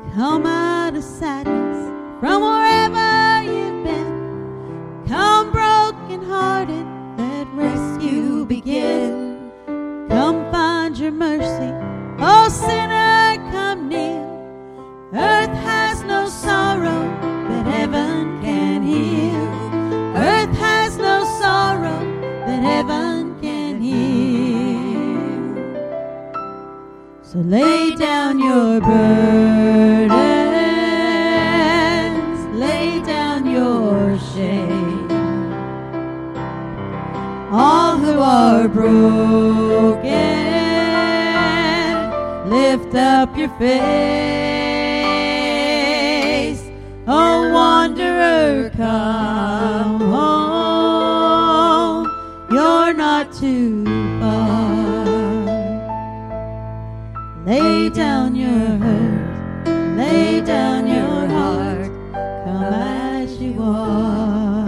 Come out of sadness from wherever you've been. Come broken-hearted, let rescue begin. Come find your mercy, oh sinner, come near. Earth has no sorrow that heaven can heal. Earth has no sorrow that heaven can heal. So lay down your burdens, lay down your shame. All who are broken, lift up your face. Oh wanderer, come home, you're not too far. Lay down your hurt, lay down your heart, come as you are.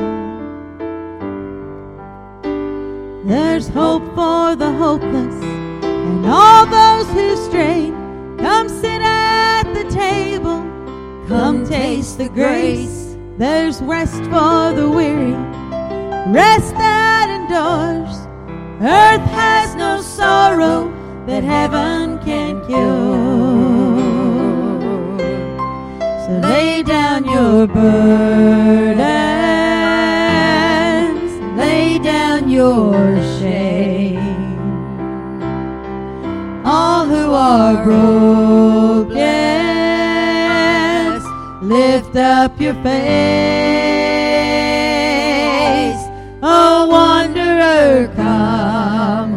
There's hope for the hopeless and all those who strain. Come sit at the table, come taste the grace. There's rest for the weary, rest that endures. Earth has no sorrow that heaven can cure. So lay down your burdens, lay down your shame. All who are broken, lift up your face. Oh wanderer, come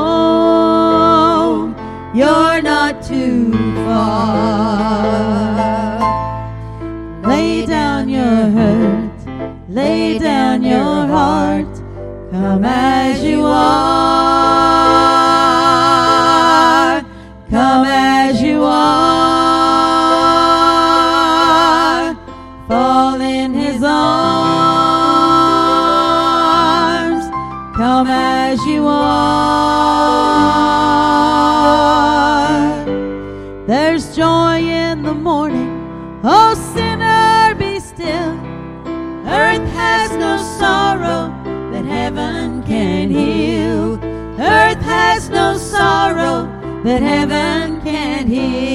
home, you're not too far. Lay down your hurt, lay down your heart, come as you are, come as you are. Fall in his arms, come as you are. There's joy in the morning, oh sinner, be still. Earth has no sorrow that heaven can heal. Earth has no sorrow that heaven can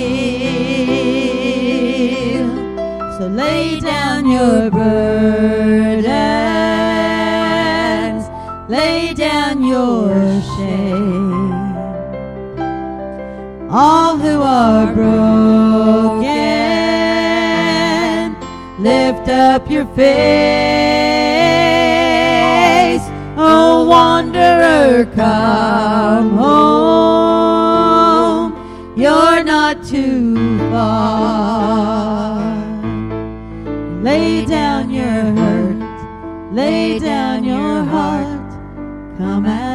heal. So lay down your burdens, lay down your shame. All who are broken, lift up your face. Oh wanderer, come home, you're not too far. Lay down your hurt, lay down your heart, come out.